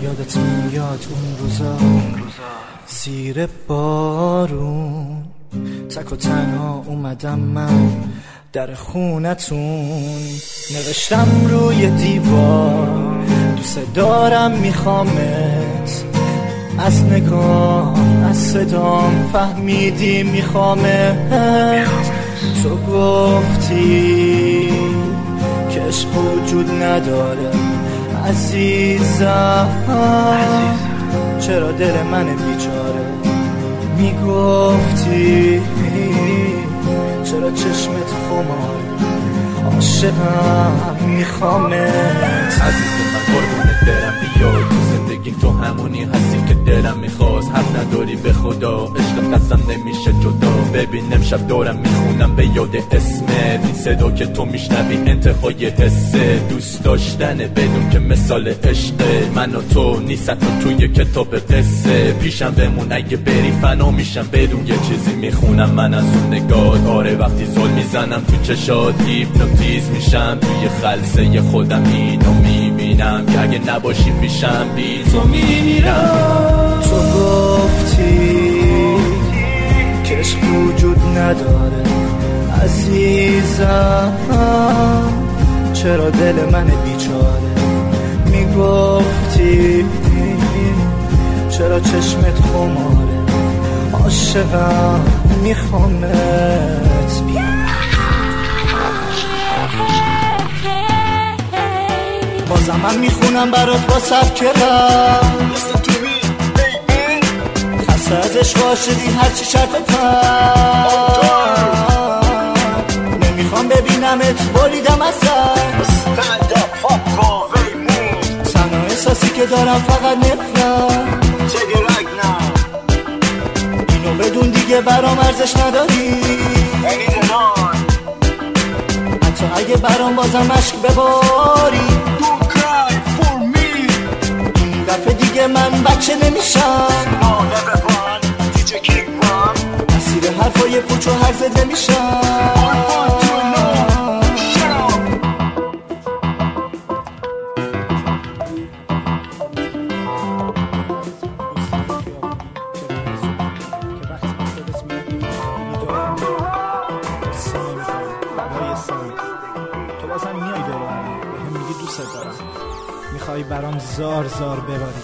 یادت میاد اون روزا زیر بارون تک و تنها اومدم من در خونتون، نوشتم روی دیوار دوست دارم میخوامت، از نگاه از صدام فهمیدی میخوامت. تو گفتی که عشق وجود نداره عزیزم، چرا دل من بیچاره میگفتی، چرا چشمت خمار عاشقم میخوامت. عزیز من قربونت برم بیا تو زندگی تو همونی هستی که دلم میخواست، حق نداری به خدا عشق قسم نمیشه جدا. ببین امشب دارم میخونم به یاد اسمت، این صدا که تو میشنوی انتهای حسه، دوست داشتنه بدون که مثال عشقه، من و تو نیست تو توی کتاب قصه، پیشم بمون اگه بری فنا میشم بدون یه چیزی میخونم من از اون نگاه. آره وقتی زل میزنم تو چشات هیپنوتیز میشم، توی خلسه خودم اینو میبینم که اگه نباشی پیشم بی تو میمیرم. تو گفتی که عشق وجود نداره عزیزم، چرا دل من بیچاره میگفتی، چرا چشمت خماره عاشقم میخوامت. بازم من میخونم برات با سبکرم، خسته از عشق عاشقی هرچی شرط پن، نمیخوام ببینمت بریدم از سر، تنها احساسی که دارم فقط نفرم، اینو بدون دیگه برام ارزش نداری، حتی اگه برام بازم عشق بباری، این دفعه دیگه من بچه نمیشم، اسیر حرفای پوچ و حرفت نمیشم. تو بازم میای دارم هم میگی دوست دارم، میخوای برام زار زار بباری.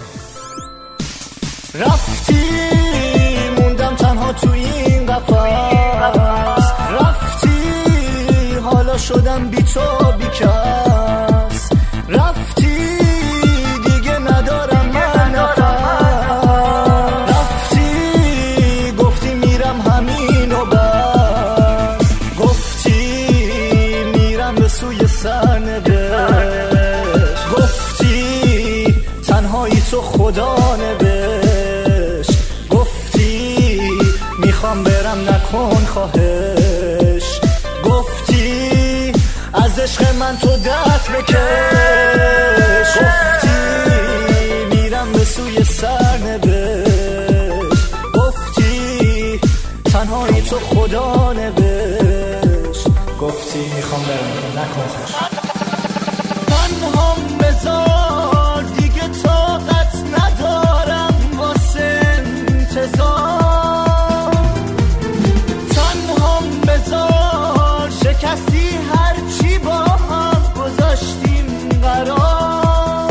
رفتی موندم تنها تو این قفس، رفتی حالا شدم بی تو بی کس، رفتی دیگه ندارم من نفس، رفتی گفتی میرم همین و بس، گفتی میرم به سوی سرنوشت، گفتی تنهایی تو خدا نوشت، گفتی میخوام برم نکن خواهش، گفتی از عشق من تو دست بکش، گفتی میرم به سوی سرنوشت، گفتی تنهایی تو خدا نوشت، گفتی میخوام برم نکن خواهش. تنهام بذار دیگه طاقت ندارم واسه انتظار، تنهام بذار شکستی هرچی با هم گذاشتیم قرار،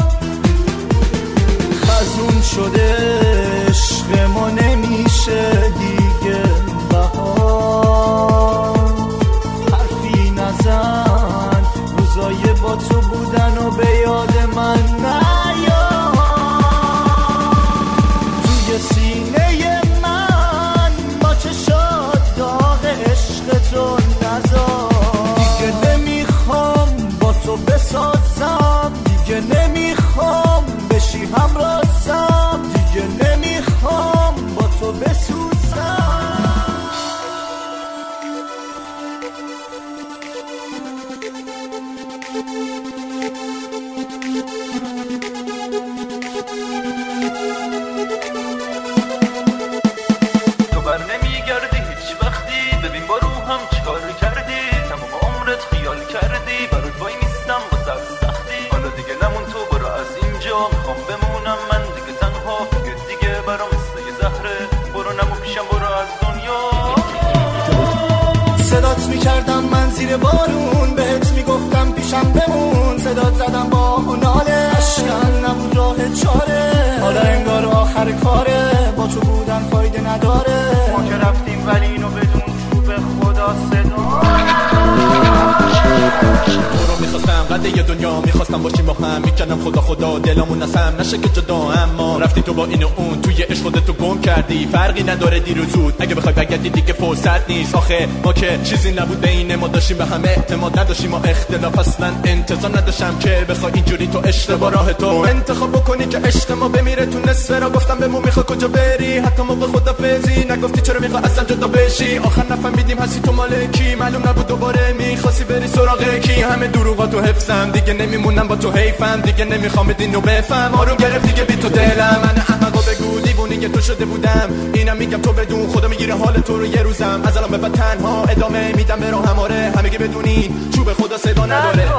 خزون شده عشق ما نمیشه دیگه بهار، حرفی نزن روزای با تو بودن و به یاد من نیار، توی سینه من با چشات داغ عشق تو نذار، دیگه نمیخوام با تو بسازم، دیگه نمیخوام بشی همرازم، دیگه نمیخوام با تو بسوزم. تو بر نمیگردی هیچ وقتی، ببین با روحم چیکار کردی، تمام عمرت خیال کردی برات وای میستم با سختی، حالا دیگه نمون تو برو از اینجا، میخوام بمونم من زیر بارون بهت میگفتم پیشم بمون، صدات زدم با ناله، اشکم نبود راه چاره، حالا انگار آخر کاره، با تو بودن فایده نداره، ما که رفتیم ولی اینو بدون چوب خدا صدا. تو رو میخواستم قد یه دنیا، میخواستم باشیم با هم، میکنم خدا خدا دلمون نسم نشه که جدا، اما رفتی تو با این و اون، توی عشق خودتو گم کردی، فرقی نداره دیر و زود، اگه بخوای بگردی دیگه فرصت نیست، آخه ما که چیزی نبود بین ما، داشتیم به هم اعتماد نداشتیم و اختلاف، اصلا انتظار نداشتم که بخوای اینجوری تو اشتباه راه تو انتخاب بکنی که عشق ما بمیره تو نصف را. گفتم بهمون میخوای کجا بری، حتی موقع خدافظی نگفتی چرا میخوای اصلا جدا بشی، آخر نفهمیدیم هستی تو مال کی، معلوم نبود دوباره میخواستی بری سراغ کی، همه دروغا تو حفظم دیگه نمیمونم با تو حیفم، دیگه نمیخوام اینو بفهم، آروم گرفت دیگه بی تو دلم، من احمقا بگو دیوونه تو شده بودم، اینم میگم تو بدون خدا میگیره حال تو رو یه روزم، از الان به بعد تنها ادامه میدم به راهم، آره همگی بدونین چوب خدا صدا نداره.